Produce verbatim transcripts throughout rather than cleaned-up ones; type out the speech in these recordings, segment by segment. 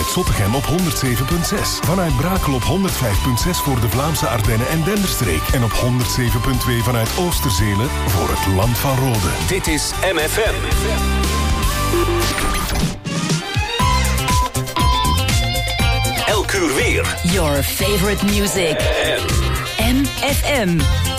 vanuit Zottegem op honderd zeven komma zes. Vanuit Brakel op honderd vijf komma zes voor de Vlaamse Ardennen en Denderstreek. En op honderd zeven komma twee vanuit Oosterzelen voor het Land van Rode. Dit is M F M. Elk uur weer. Your favorite music. M F M.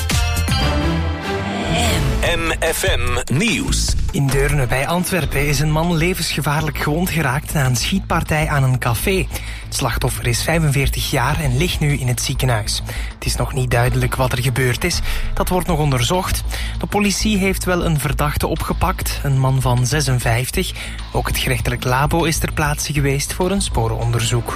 M F M Nieuws. In Deurne bij Antwerpen is een man levensgevaarlijk gewond geraakt na een schietpartij aan een café. Het slachtoffer is vijfenveertig jaar en ligt nu in het ziekenhuis. Het is nog niet duidelijk wat er gebeurd is. Dat wordt nog onderzocht. De politie heeft wel een verdachte opgepakt, een man van zesenvijftig. Ook het gerechtelijk labo is ter plaatse geweest voor een sporenonderzoek.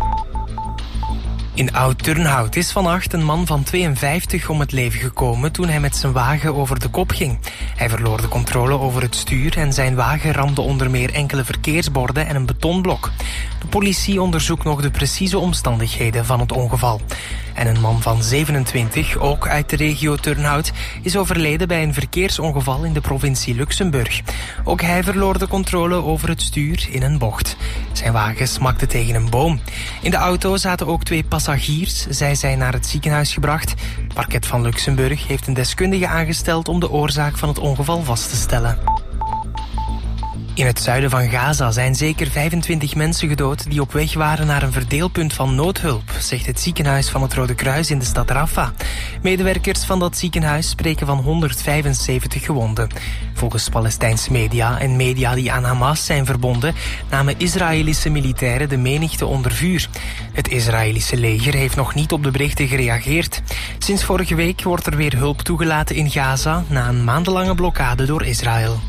In Oud-Turnhout is vannacht een man van tweeënvijftig om het leven gekomen toen hij met zijn wagen over de kop ging. Hij verloor de controle over het stuur en zijn wagen ramde onder meer enkele verkeersborden en een betonblok. De politie onderzoekt nog de precieze omstandigheden van het ongeval. En een man van zevenentwintig, ook uit de regio Turnhout, is overleden bij een verkeersongeval in de provincie Luxemburg. Ook hij verloor de controle over het stuur in een bocht. Zijn wagen smakte tegen een boom. In de auto zaten ook twee passagiers. Zij zijn naar het ziekenhuis gebracht. Het parket van Luxemburg heeft een deskundige aangesteld om de oorzaak van het ongeval vast te stellen. In het zuiden van Gaza zijn zeker vijfentwintig mensen gedood die op weg waren naar een verdeelpunt van noodhulp, zegt het ziekenhuis van het Rode Kruis in de stad Rafah. Medewerkers van dat ziekenhuis spreken van honderdvijfenzeventig gewonden. Volgens Palestijnse media en media die aan Hamas zijn verbonden, namen Israëlische militairen de menigte onder vuur. Het Israëlische leger heeft nog niet op de berichten gereageerd. Sinds vorige week wordt er weer hulp toegelaten in Gaza na een maandenlange blokkade door Israël.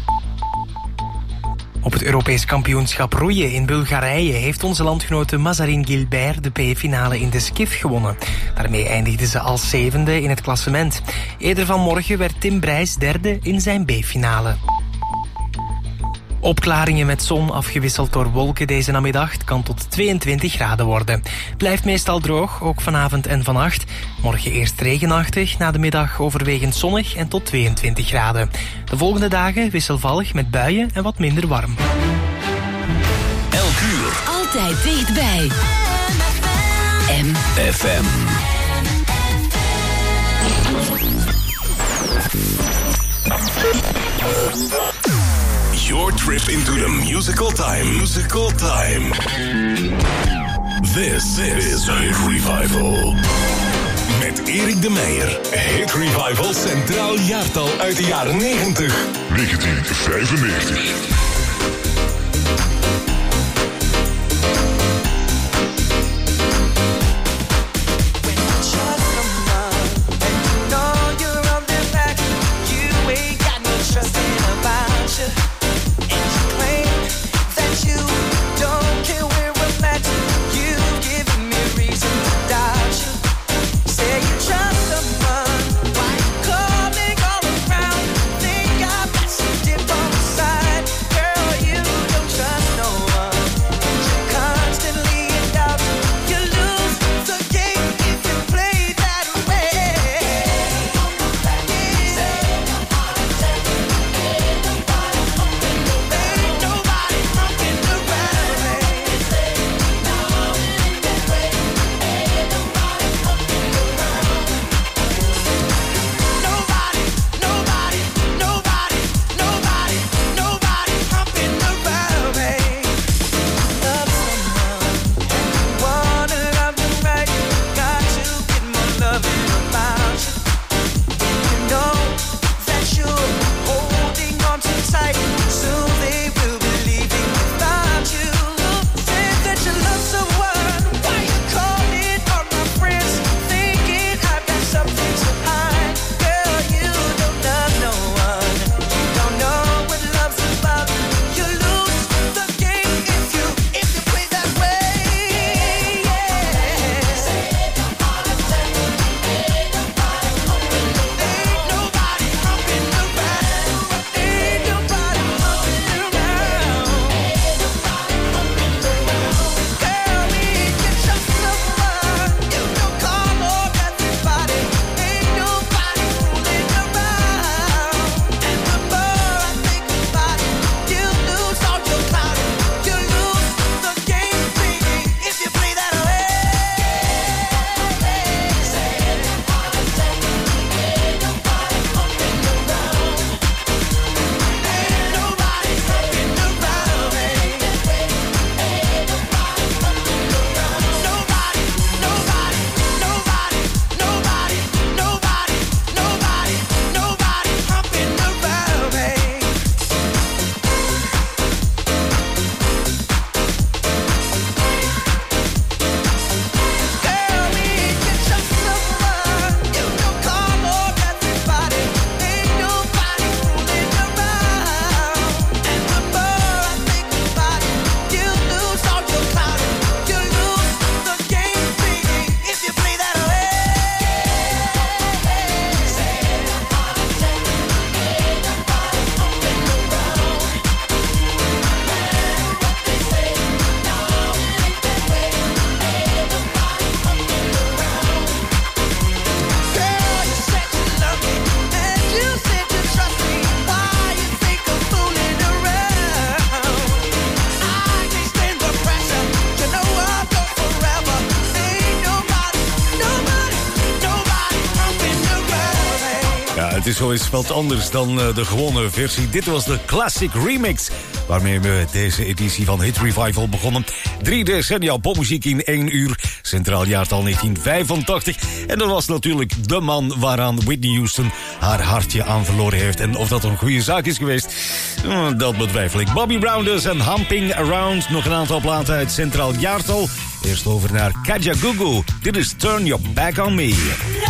Op het Europees kampioenschap roeien in Bulgarije heeft onze landgenote Mazarin Gilbert de P-finale in de skiff gewonnen. Daarmee eindigde ze als zevende in het klassement. Eerder vanmorgen werd Tim Brijs derde in zijn B-finale. Opklaringen met zon afgewisseld door wolken deze namiddag. Het kan tot tweeëntwintig graden worden. Blijft meestal droog, ook vanavond en vannacht. Morgen eerst regenachtig, na de middag overwegend zonnig en tot tweeëntwintig graden. De volgende dagen wisselvallig met buien en wat minder warm. Elk uur. Altijd dichtbij. M F M. Your trip into the musical time. Musical time. This is Hit Revival. Met Erik de Meijer. Hit Revival Centraal Jaartal uit de jaren negentig. negentien vijfennegentig. Calling all around, think I bet you dip on the side. is zo is wat anders dan de gewone versie. Dit was de Classic Remix, waarmee we deze editie van Hit Revival begonnen. Drie decennia popmuziek in één uur. Centraal jaartal negentien vijfentachtig. En dat was natuurlijk de man waaraan Whitney Houston haar hartje aan verloren heeft. En of dat een goede zaak is geweest, dat betwijfel ik. Bobby Brown dus en Humping Around. Nog een aantal platen uit Centraal jaartal. Eerst over naar Kajagoogoo. Dit is Turn Your Back on Me.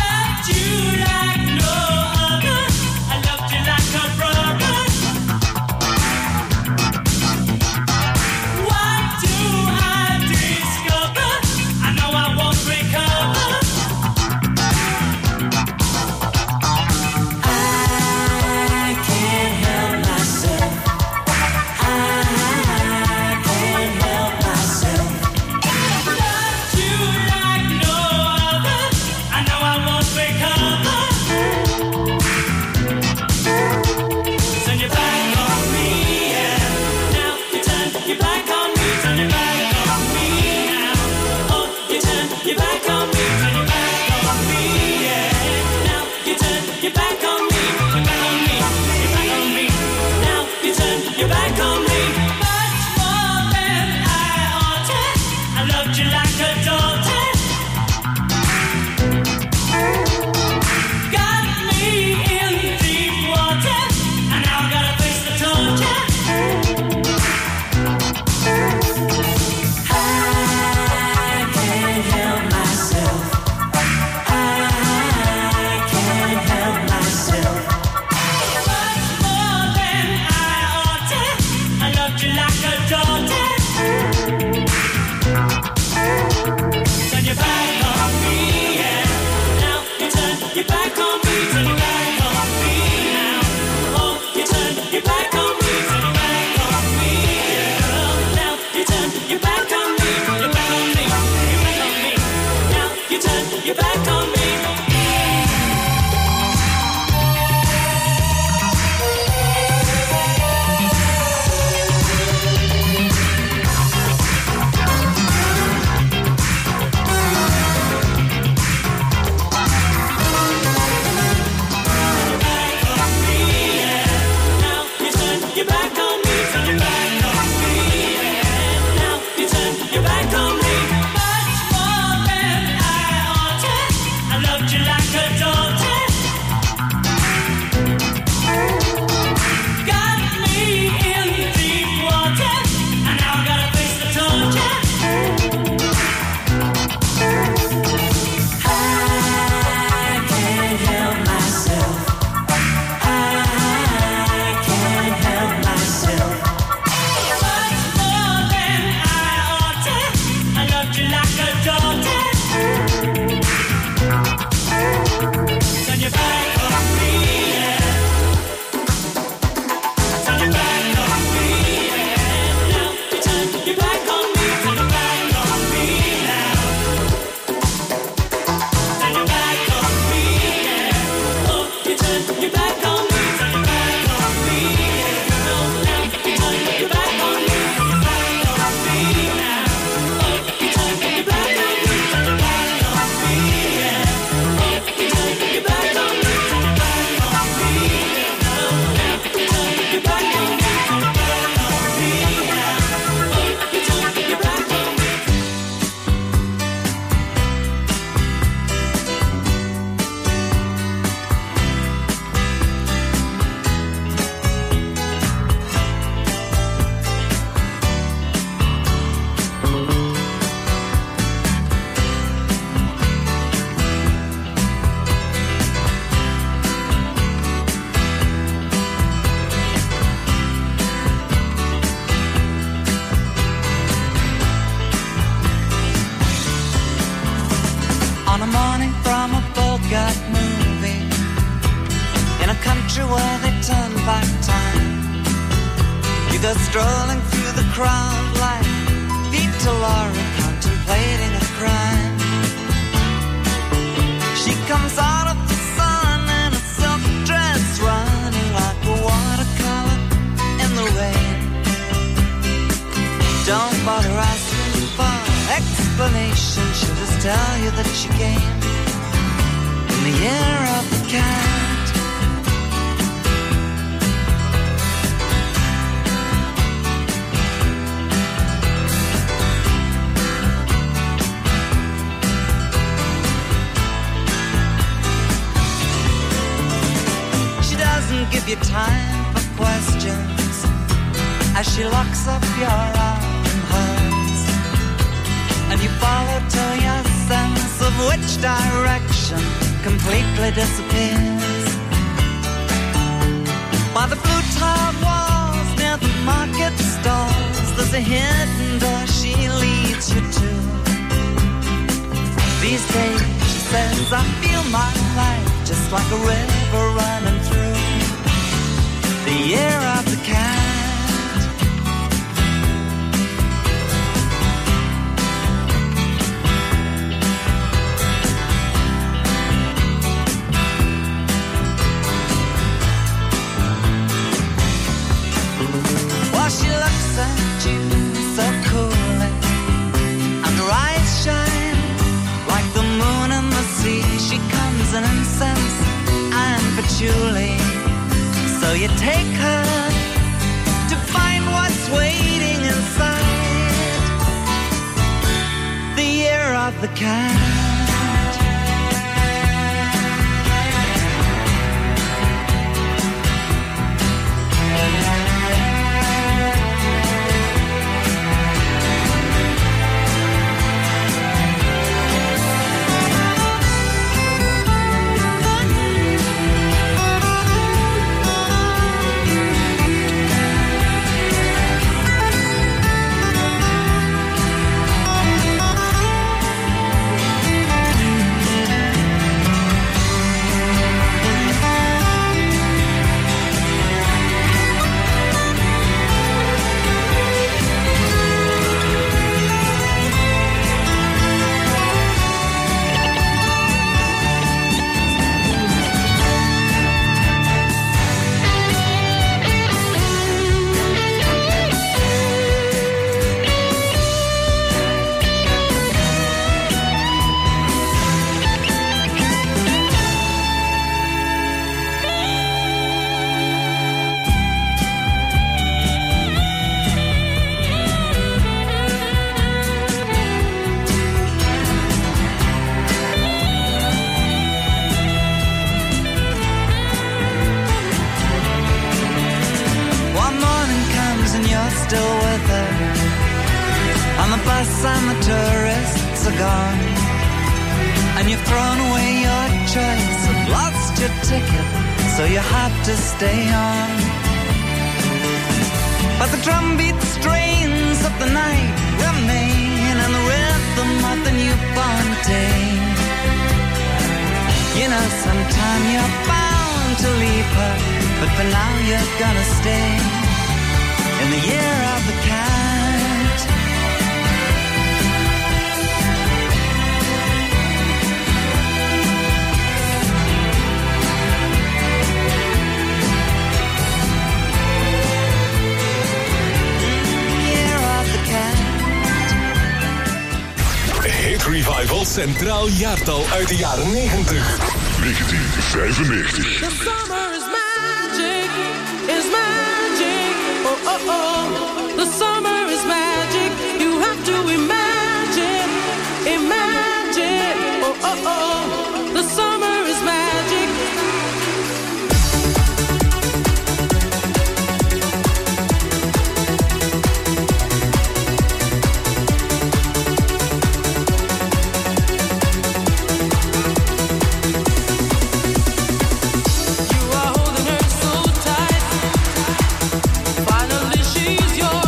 Strolling through the crowd like Vita Laura contemplating a crime. She comes out of the sun in a silk dress, running like a watercolor in the rain. Don't bother asking for explanation, she'll just tell you that she came in the year of the cat. locks up your arm in hers, and you follow till your sense of which direction completely disappears. By the blue tiled walls near the market stalls, there's a hidden door she leads you to. These days, she says, I feel my life just like a river running through the year of the cat. While she looks at you so coolly, and her eyes shine like the moon and the sea. She comes in incense and patchouli, so you take her to find what's waiting inside the year of the cat. Still with her on the bus and the tourists are gone, and you've thrown away your choice and lost your ticket, so you have to stay on. But the drumbeat strains of the night remain, and the rhythm of the newborn day. You know sometime you're bound to leave her, but for now you're gonna stay in the year of the cat. Year of the cat. Hit Revival Centraal Jaartal uit de jaren negentig. negentien vijfennegentig. The summer is magic, is magic. Oh, oh, oh. The summer is magic. You have to imagine, imagine. Oh, oh, oh. The summer is magic. You are holding her so tight. Finally, she's yours.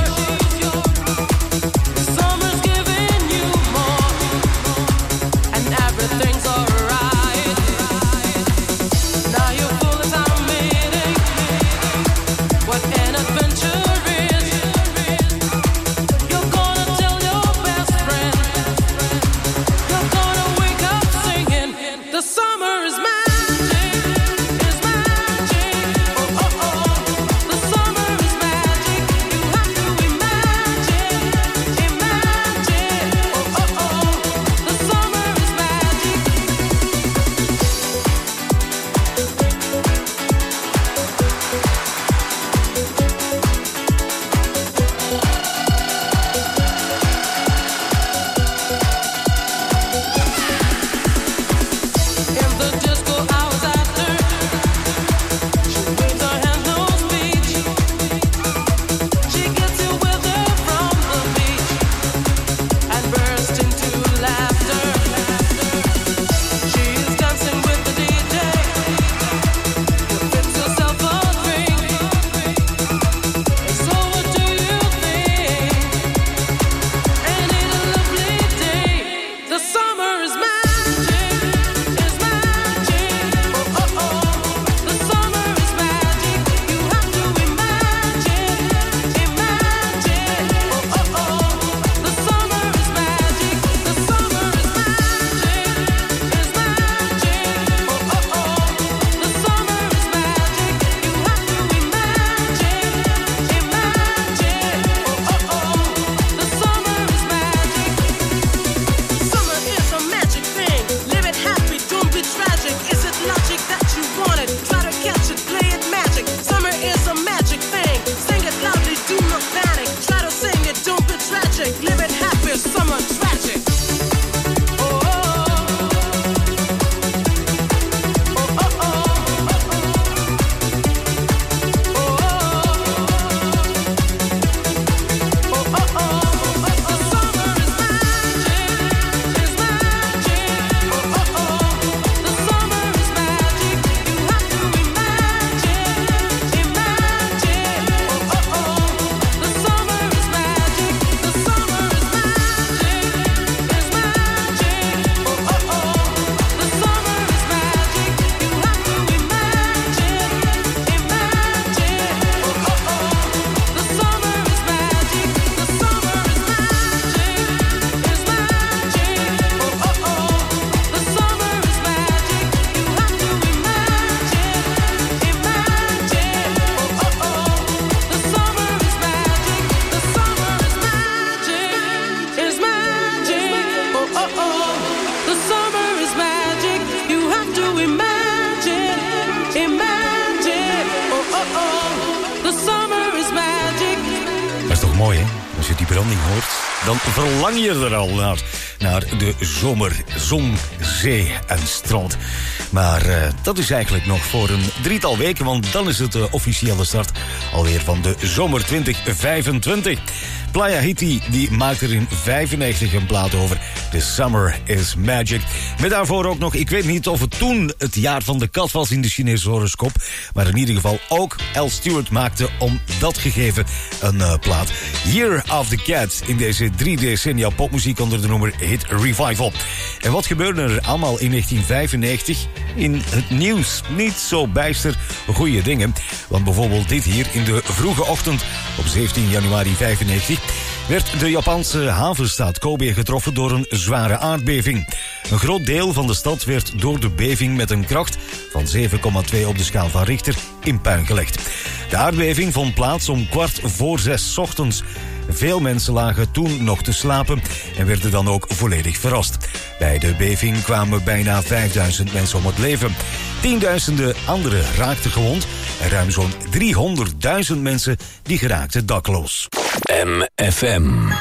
die branding hoort, dan verlang je er al naar. Naar de zomer, zon, zee en strand. Maar uh, dat is eigenlijk nog voor een drietal weken, want dan is het de officiële start alweer van de zomer twintig vijfentwintig. Playa Hiti die maakt er in vijfennegentig een plaat over. The Summer is Magic. Met daarvoor ook nog, ik weet niet of het toen het jaar van de kat was in de Chinese horoscoop, maar in ieder geval ook Al Stewart maakte om dat gegeven een uh, plaat. Year of the Cat in deze drie decennia popmuziek onder de noemer Hit Revival. En wat gebeurde er allemaal in negentien vijfennegentig? In het nieuws niet zo bijster goede dingen. Want bijvoorbeeld dit hier in de vroege ochtend op zeventien januari vijfennegentig... werd de Japanse havenstad Kobe getroffen door een zware aardbeving. Een groot deel van de stad werd door de beving met een kracht van zeven komma twee op de schaal van Richter in puin gelegd. De aardbeving vond plaats om kwart voor zes 's ochtends. Veel mensen lagen toen nog te slapen en werden dan ook volledig verrast. Bij de beving kwamen bijna vijfduizend mensen om het leven. Tienduizenden anderen raakten gewond en ruim zo'n driehonderdduizend mensen die geraakten dakloos. M F M.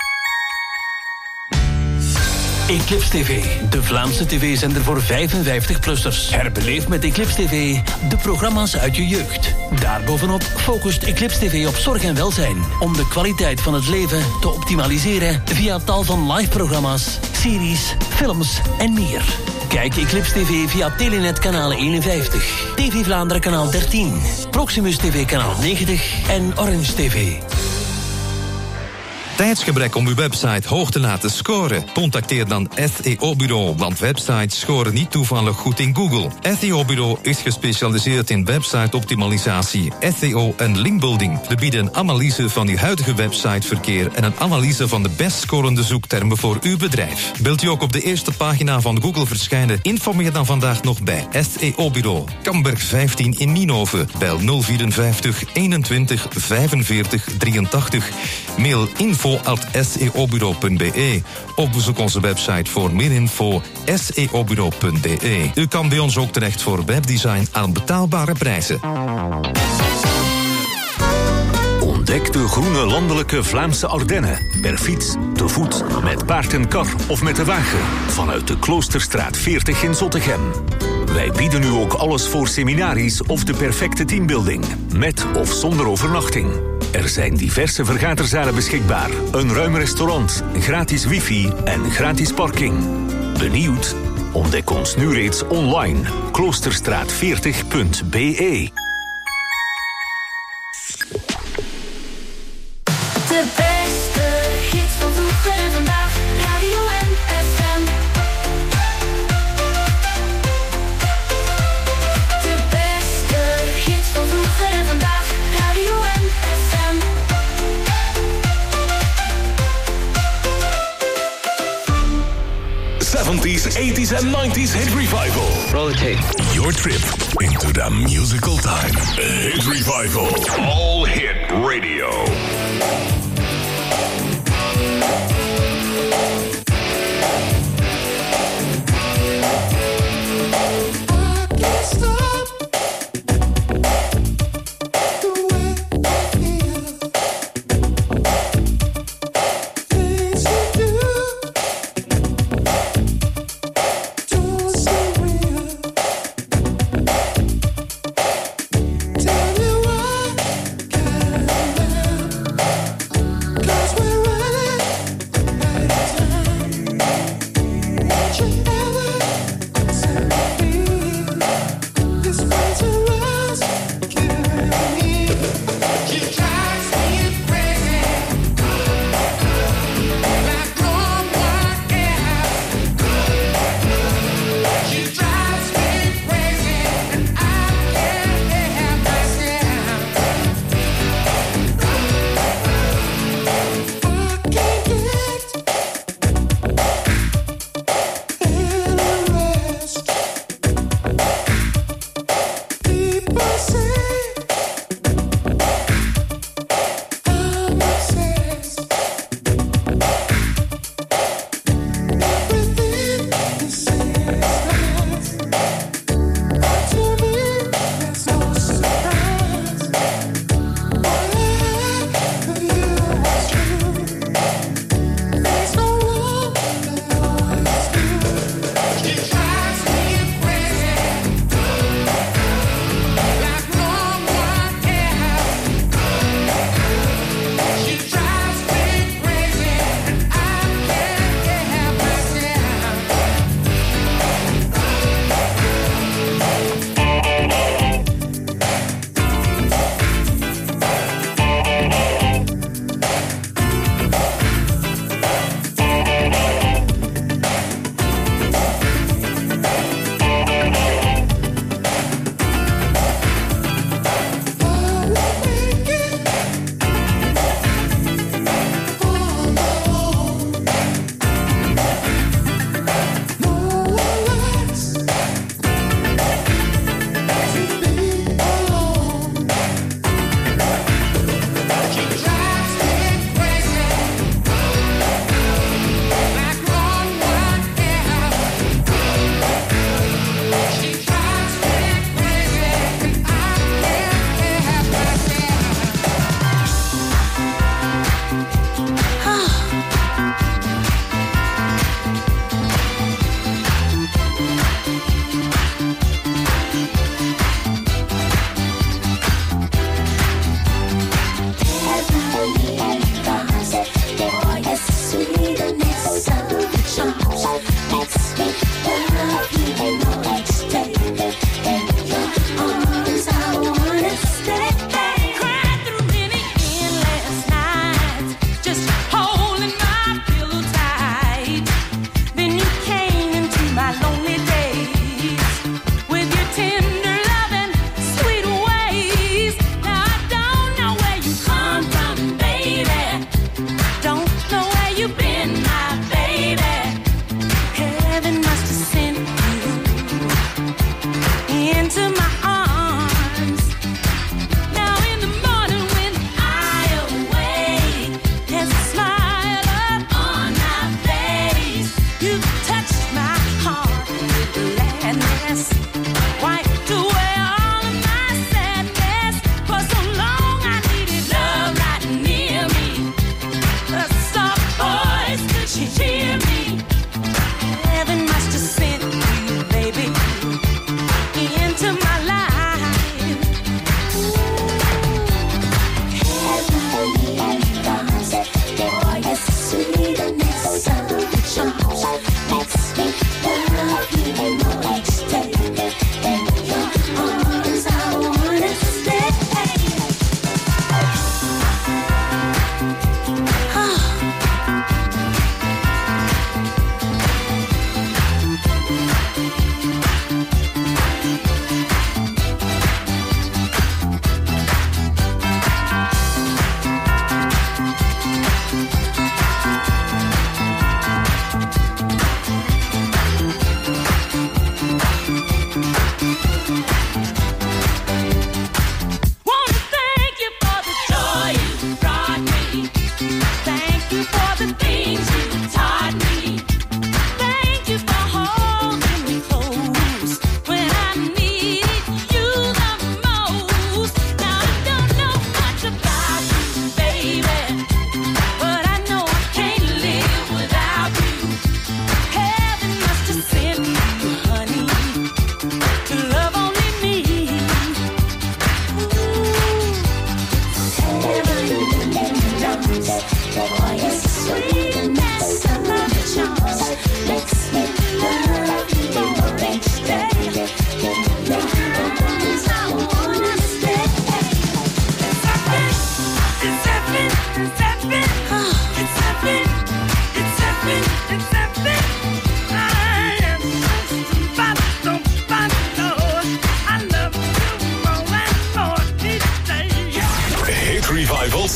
Eclipse T V, de Vlaamse tv-zender voor vijfenvijftig-plussers. Herbeleef met Eclipse T V de programma's uit je jeugd. Daarbovenop focust Eclipse T V op zorg en welzijn, om de kwaliteit van het leven te optimaliseren via tal van live-programma's, series, films en meer. Kijk Eclipse T V via Telenet kanaal eenenvijftig, T V Vlaanderen kanaal dertien, Proximus T V kanaal negentig en Orange T V. Tijdsgebrek om uw website hoog te laten scoren? Contacteer dan S E O-bureau, want websites scoren niet toevallig goed in Google. S E O-bureau is gespecialiseerd in website-optimalisatie, S E O en linkbuilding. We bieden een analyse van uw huidige websiteverkeer en een analyse van de best scorende zoektermen voor uw bedrijf. Wilt u ook op de eerste pagina van Google verschijnen? Informeer dan vandaag nog bij S E O-bureau. Kamberg vijftien in Nienhoven. Bel nul vierenvijftig eenentwintig vijfenveertig drieëntachtig. Mail info at s e o bureau punt b e of bezoek onze website voor meer info s e o bureau punt b e. U kan bij ons ook terecht voor webdesign aan betaalbare prijzen. Ontdek de groene landelijke Vlaamse Ardennen. Per fiets, te voet, met paard en kar of met de wagen. Vanuit de Kloosterstraat veertig in Zottegem. Wij bieden u ook alles voor seminaries of de perfecte teambuilding. Met of zonder overnachting. Er zijn diverse vergaderzalen beschikbaar. Een ruim restaurant, gratis wifi en gratis parking. Benieuwd? Ontdek ons nu reeds online. kloosterstraat veertig punt b e. De beste hits van vroeger en vandaag. Radio M F M. De beste hits van vroeger en vandaag. Radio M F M. seventies, eighties and nineties hit revival. Roll the tape. Your trip into the musical time. Hit revival. All hit radio. Tell me what kind of man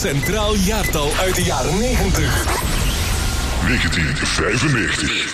centraal jaartal uit de jaren negentig. negentien vijfennegentig.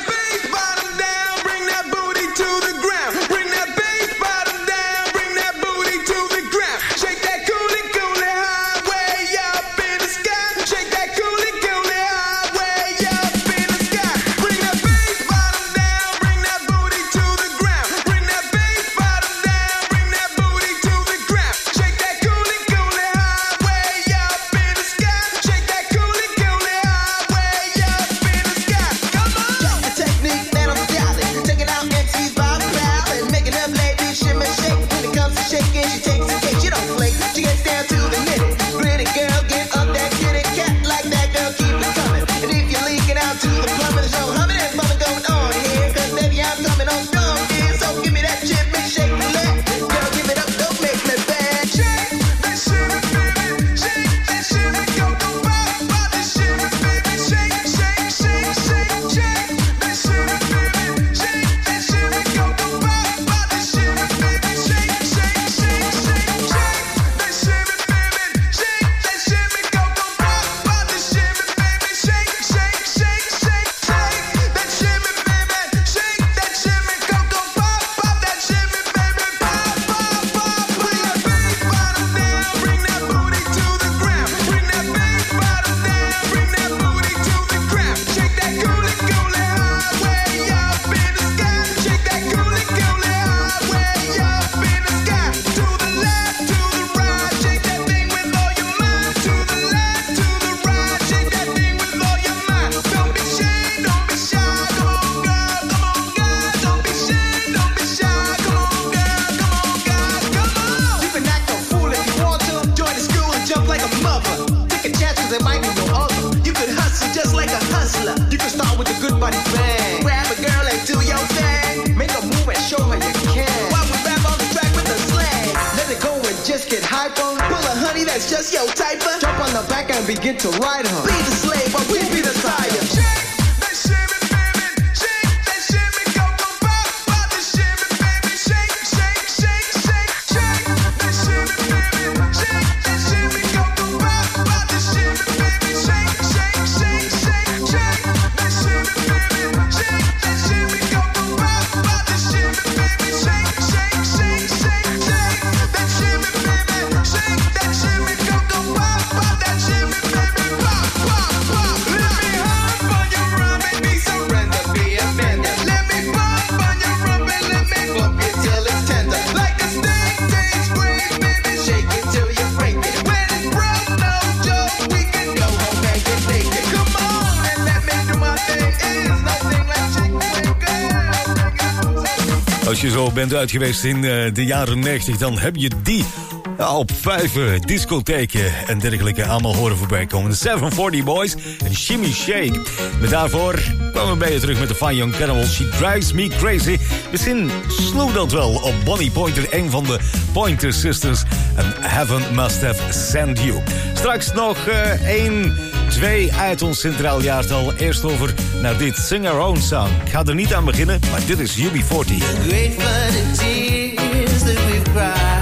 Als je zo bent uit geweest in uh, de jaren negentig, dan heb je die ja, op vijf uh, discotheken en dergelijke allemaal horen voorbij komen. De seven forty Boys en Shimmy Shake. Maar daarvoor kwamen we bij je terug met de Fine Young Cannibals. She Drives Me Crazy. Misschien sloeg dat wel op Bonnie Pointer, een van de Pointer Sisters. En Heaven Must Have Sent You. Straks nog uh, één, twee uit ons centraal jaartal. Eerst over naar dit Sing Our Own Song. Ik ga er niet aan beginnen, maar dit is U B forty. Great for the tears that we've cried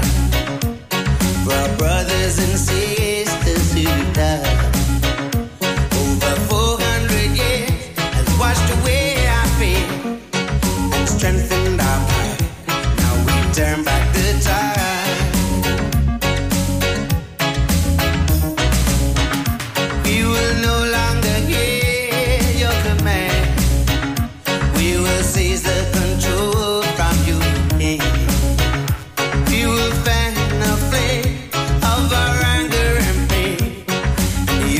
for our brothers and sisters who died. Over four hundred years has washed away our fear and strengthened our pride. Now we turn back the tide. We will no longer hear your command. We will seize the control from you. We will fan the flame of our anger and pain.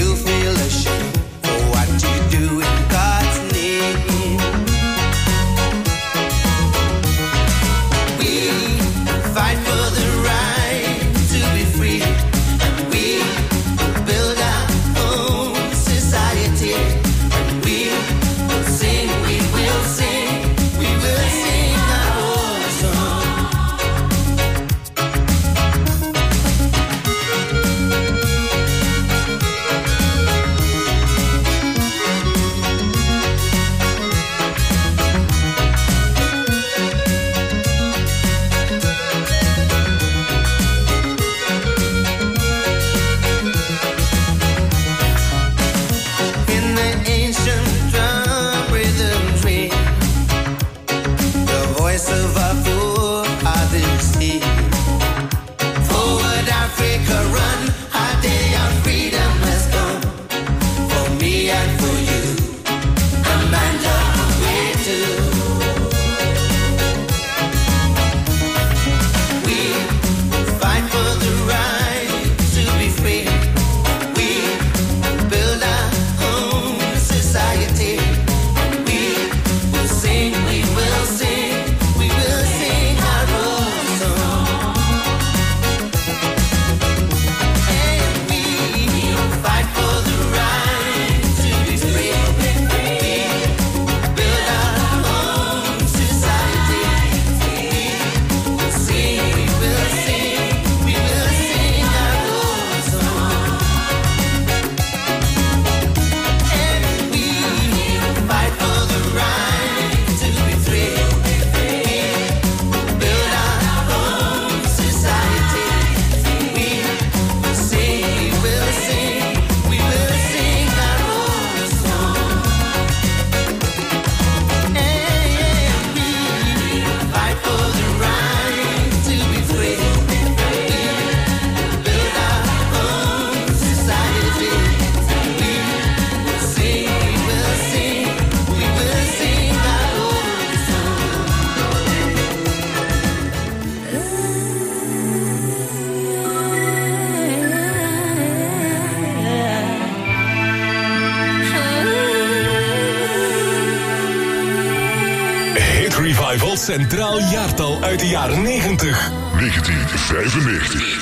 Revival Centraal Jaartal uit de jaren negentig. negentien vijfennegentig.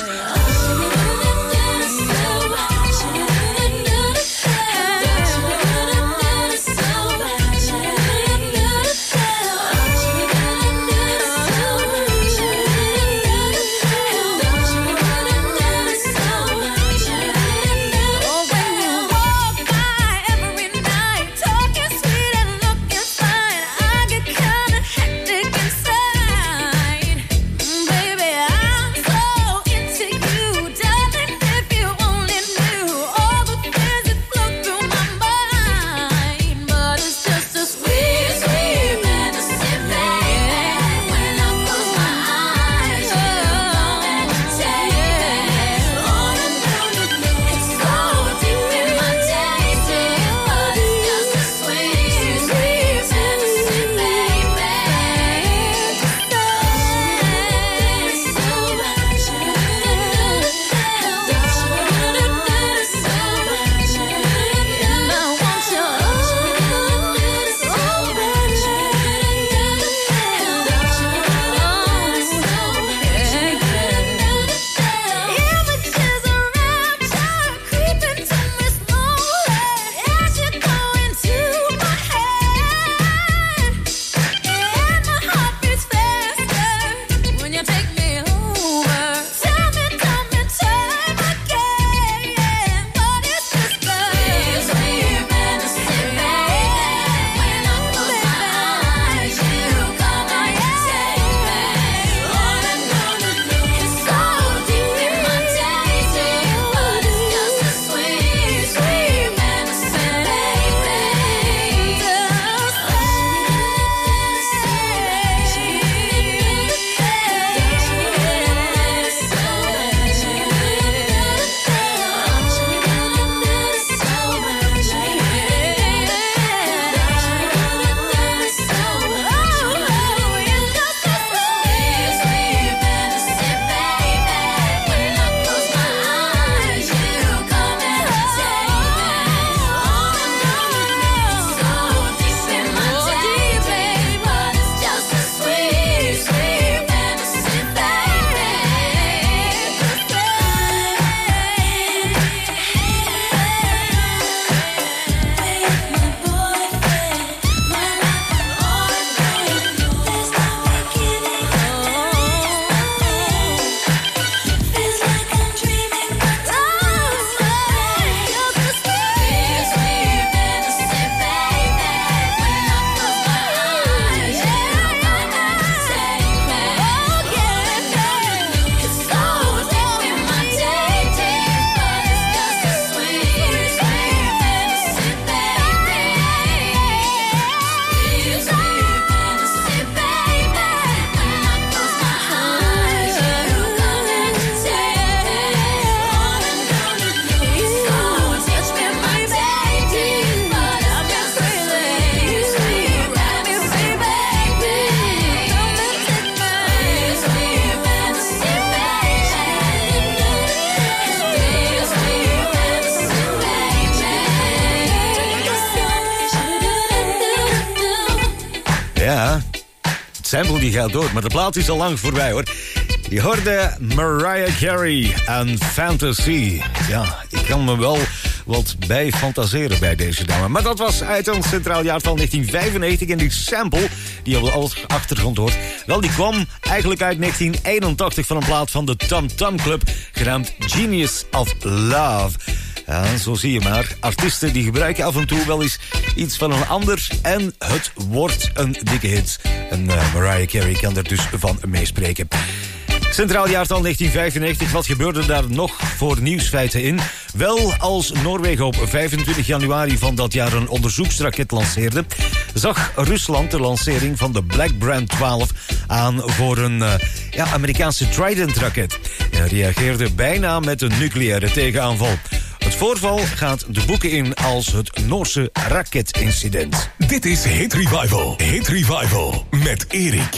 Ja, het sample die gaat door, maar de plaat is al lang voorbij hoor. Je hoorde Mariah Carey en Fantasy. Ja, ik kan me wel wat bij fantaseren bij deze dame. Maar dat was uit een centraal jaartal negentien vijfennegentig. En die sample, die je op de achtergrond hoort, wel, die kwam eigenlijk uit negentien eenentachtig van een plaat van de Tom Tom Club, genaamd Genius of Love. Ja, zo zie je maar. Artiesten die gebruiken af en toe wel eens iets van een ander en het wordt een dikke hit. En uh, Mariah Carey kan er dus van meespreken. Centraal jaartal negentien vijfennegentig, wat gebeurde daar nog voor nieuwsfeiten in? Wel, als Noorwegen op vijfentwintig januari van dat jaar een onderzoeksraket lanceerde, zag Rusland de lancering van de Black Brant twaalf aan voor een uh, ja, Amerikaanse Trident-raket. En reageerde bijna met een nucleaire tegenaanval. Het voorval gaat de boeken in als het Noorse raketincident. Dit is Hit Revival. Hit Revival met Erik.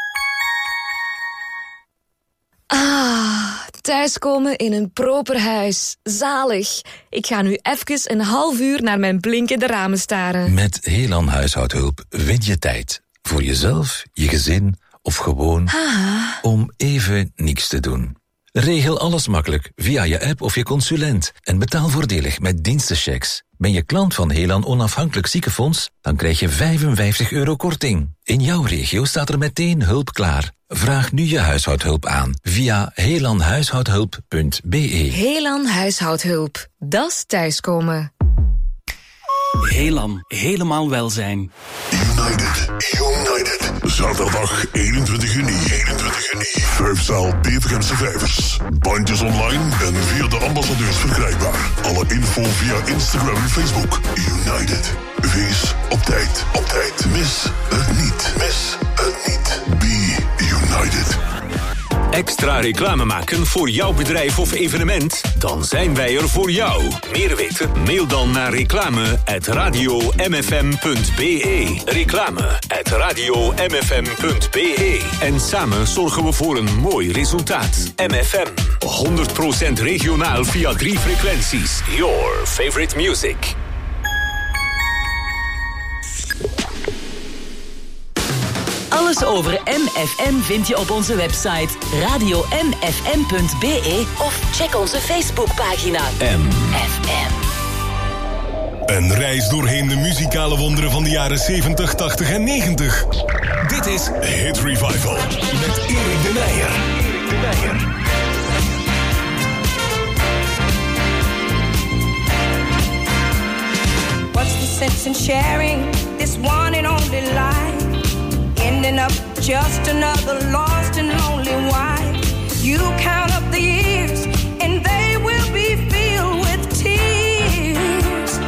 Ah, thuiskomen in een proper huis. Zalig. Ik ga nu even een half uur naar mijn blinkende ramen staren. Met Helan Huishoudhulp win je tijd. Voor jezelf, je gezin of gewoon om even niks te doen. Regel alles makkelijk via je app of je consulent en betaal voordelig met dienstenchecks. Ben je klant van Helan Onafhankelijk Ziekenfonds? Dan krijg je vijfenvijftig euro korting. In jouw regio staat er meteen hulp klaar. Vraag nu je huishoudhulp aan via helanhuishoudhulp punt be. Helan Huishoudhulp. Dat is thuiskomen. Helan, helemaal welzijn. United, United. Zaterdag eenentwintig juni. eenentwintig juni. Vijfzaal Bevergemse Vijvers. Bandjes online en via de ambassadeurs verkrijgbaar. Alle info via Instagram en Facebook. United. Wees op tijd. Op tijd. Mis het niet. Mis het niet. Be United. Extra reclame maken voor jouw bedrijf of evenement? Dan zijn wij er voor jou. Meer weten? Mail dan naar reclame at radio m f m punt be. Reclame at radio m f m punt be. En samen zorgen we voor een mooi resultaat. M F M. honderd procent regionaal via drie frequenties. Your favorite music. Alles over M F M vind je op onze website radio m f m punt be of check onze Facebookpagina M F M. Een reis doorheen de muzikale wonderen van de jaren zeventig, tachtig en negentig. Dit is Hit Revival met Erik de Meijer. Erik de Meijer. What's the sense in sharing this one and only life? Ending up just another lost and lonely wife. You count up the years and they will be filled with tears.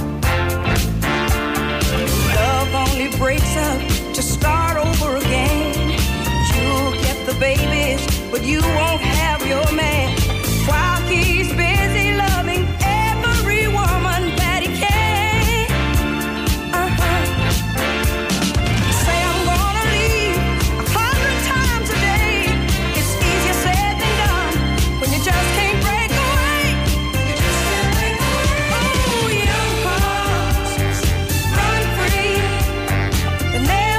Love only breaks up to start over again. You'll get the babies, but you won't have your man. While he's busy loving every woman that he can. Uh-huh. Say I'm gonna leave a hundred times a day. It's easier said than done when you just can't break away. You just can't break away. Oh, young hearts run free. The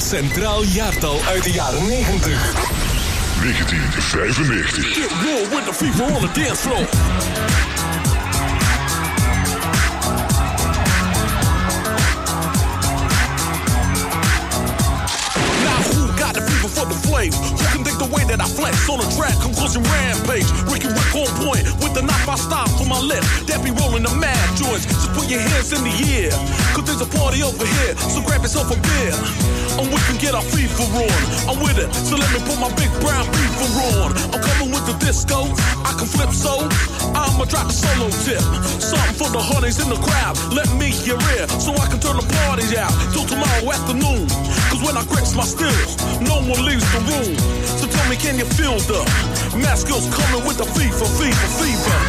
centraal jaartal uit de jaren negentig. negentien vijfennegentig. Get real with the fever on the dance floor. For the flame, who can dig the way that I flex on a track, conclusion rampage. Ricky Rick on point with the knife I stop for my lip. That be rolling the mad joints. Just put your hands in the air, cause there's a party over here. So grab yourself a beer, and we can get our FIFA on. I'm with it, so let me put my big brown beaver on. I'm coming with the disco, I can flip so I'ma drop a solo tip. Something for the honeys in the crowd. Let me your ear, so I can turn the party out till tomorrow afternoon. Cause when I grips my stills, no one leaves the room. So tell me, can you feel the mask skills coming with the fever, fever, fever?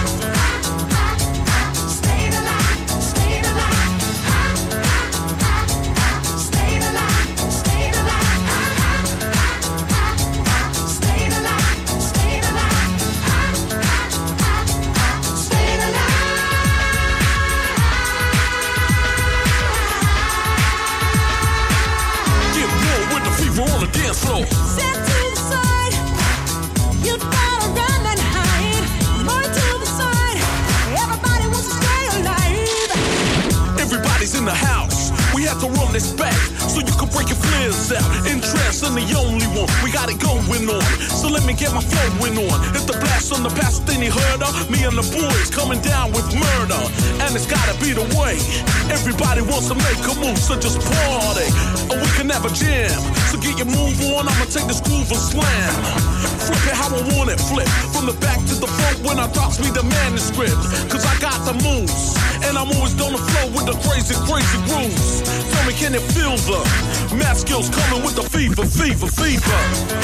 Get my flowing on. It's the blast on the past thing you heard of. Me and the boys coming down with murder, and it's gotta be the way. Everybody wants to make a move, so just party, or we can have a jam. So get your move on, I'ma take this groove and slam. Flip it how I want it, flip from the back to the front when I drops me the manuscript. Cause I got the moves, and I'm always on the flow with the crazy, crazy grooves. Tell me, can you feel the math skills coming with the fever, fever, fever?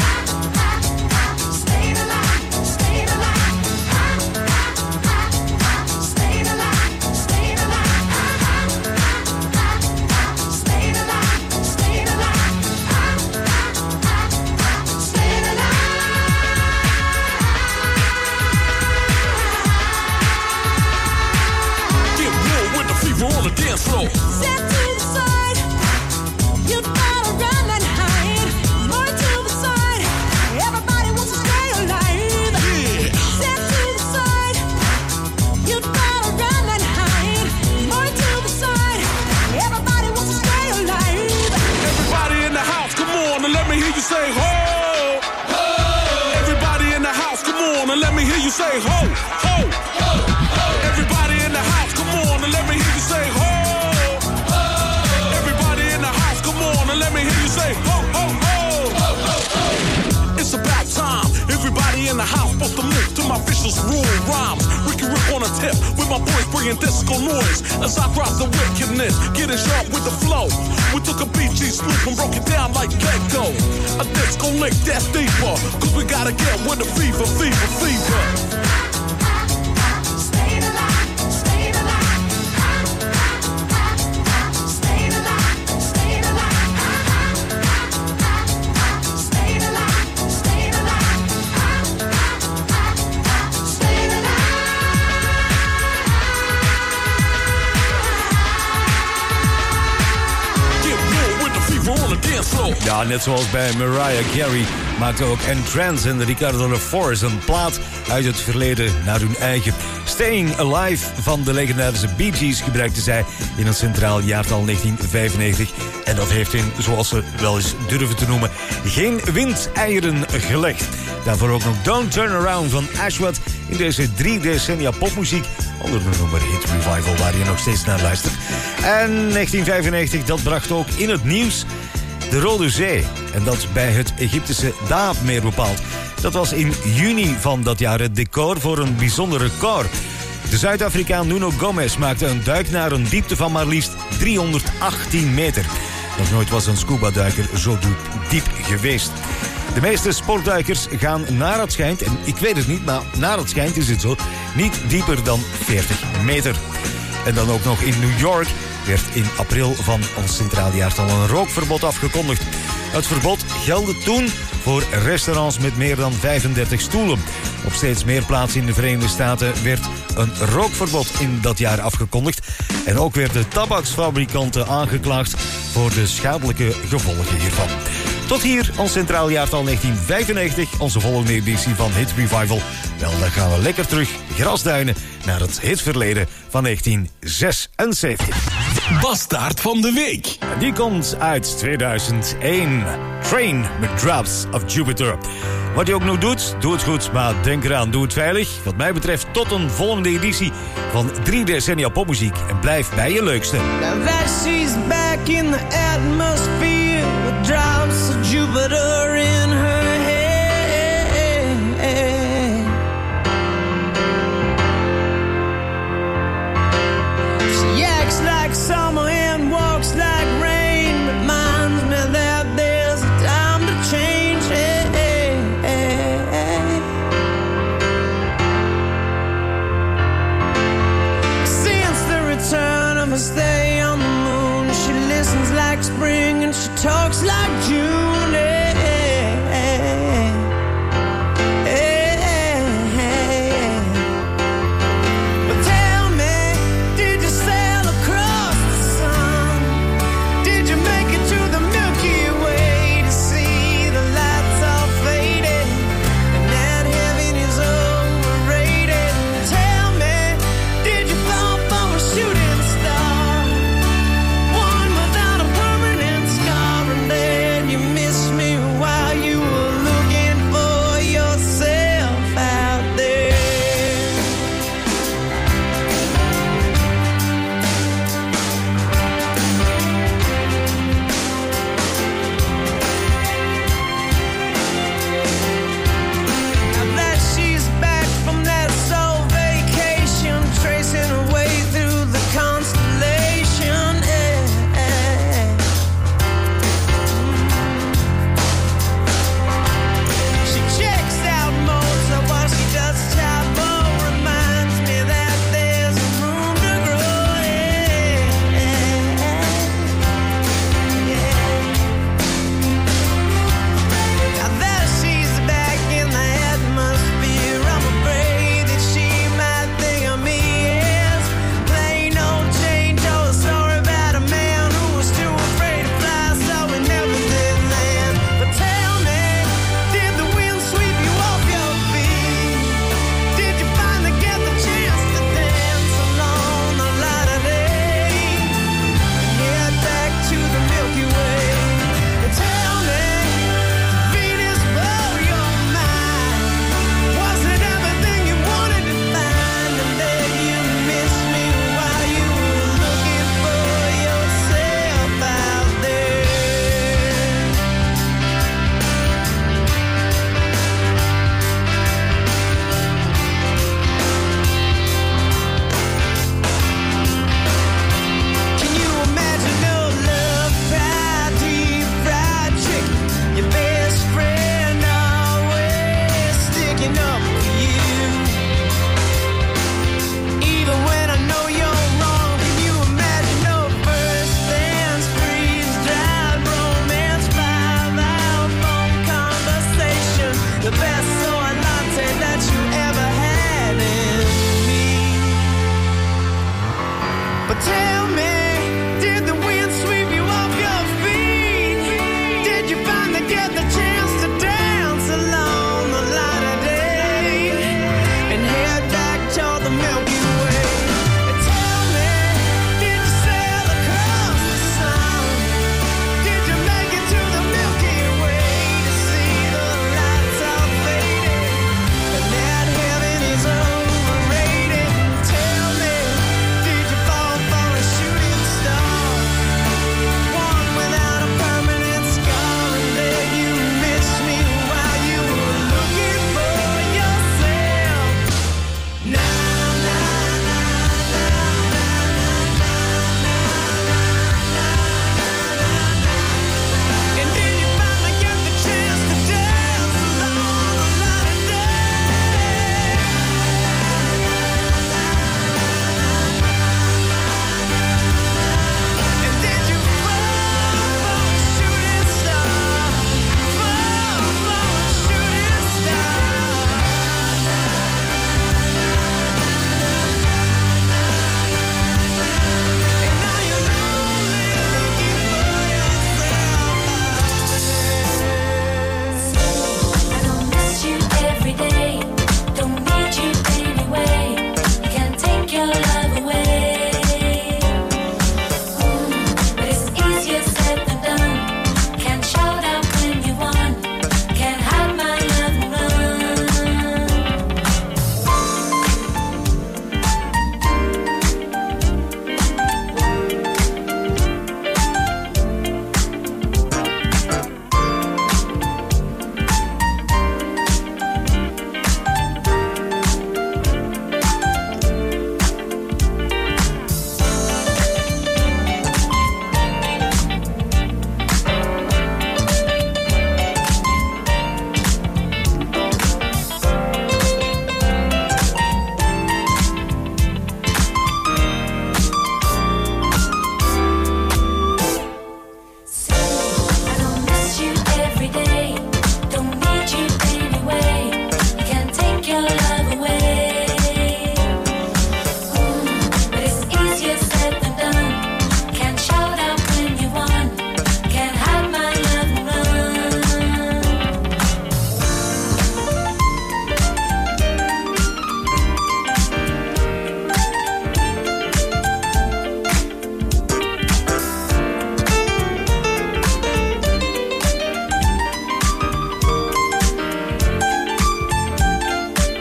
Disco noise as I drop the wickedness, getting sharp with the flow. We took a B G swoop and broke it down like Gecko. A disco lick that's deeper, cause we gotta get with the fever, fever, fever. Ja, net zoals bij Mariah Carey maakte ook Entrance en Ricardo LaForce een plaat uit het verleden naar hun eigen. Staying Alive van de legendarische Bee Gees gebruikte zij in het centraal jaartal negentien vijfennegentig. En dat heeft in, zoals ze wel eens durven te noemen, geen windeieren gelegd. Daarvoor ook nog Don't Turn Around van Ashworth in deze drie decennia popmuziek onder de noemer Hit Revival, waar je nog steeds naar luistert. En negentien vijfennegentig, dat bracht ook in het nieuws de Rode Zee. En dat bij het Egyptische Dahabmeer bepaald. Dat was in juni van dat jaar het decor voor een bijzonder record. De Zuid-Afrikaan Nuno Gomes maakte een duik naar een diepte van maar liefst driehonderdachttien meter. Nog nooit was een scuba-duiker zo diep geweest. De meeste sportduikers gaan naar het schijnt, en ik weet het niet, maar naar het schijnt is het zo, niet dieper dan veertig meter. En dan ook nog in New York werd in april van ons centraal jaartal een rookverbod afgekondigd. Het verbod geldde toen voor restaurants met meer dan vijfendertig stoelen. Op steeds meer plaatsen in de Verenigde Staten werd een rookverbod in dat jaar afgekondigd. En ook werden tabaksfabrikanten aangeklaagd voor de schadelijke gevolgen hiervan. Tot hier ons centraal jaartal negentien vijfennegentig, onze volgende editie van Hit Revival. Wel, dan gaan we lekker terug grasduinen naar het hitverleden van negentien zesenzeventig. Bastaard van de week. Die komt uit tweeduizend één. Train met Drops of Jupiter. Wat je ook nog doet, doe het goed, maar denk eraan, doe het veilig. Wat mij betreft tot een volgende editie van drie decennia popmuziek. En blijf bij je leukste. Now that she's back in the atmosphere with drops of Jupiter in her